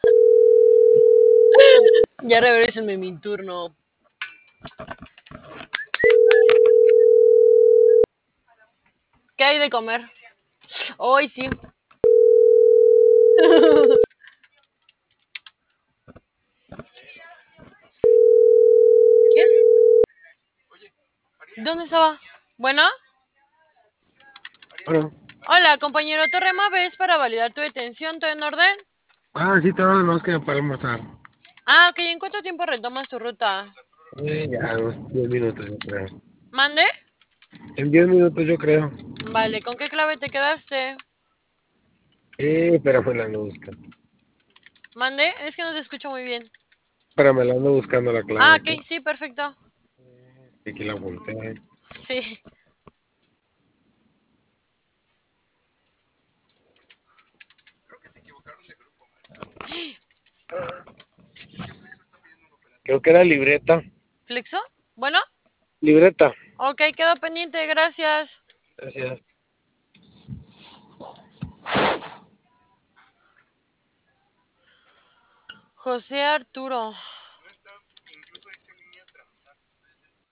Ya regrésenme mi turno. ¿Qué hay de comer? Hoy sí. ¿Quién? ¿Dónde estaba? Bueno. Bueno, Hola, compañero Torrema, ¿ves para validar tu detención? ¿Todo en orden? sí, todo lo demás que para almorzar. Ah, ok. ¿En cuánto tiempo retomas tu ruta? Ya, unos 10 minutos, yo creo. ¿Mande? En 10 minutos, yo creo. Vale, ¿con qué clave te quedaste? Pero pues la ando buscando. ¿Mande? Es que no te escucho muy bien. Pero me la ando buscando la Ah, clave aquí. ok, sí, perfecto. Aquí la apunté. Sí. Creo que era libreta. ¿Flexo? Bueno, Libreta. ok, quedo pendiente, gracias. Gracias. José Arturo.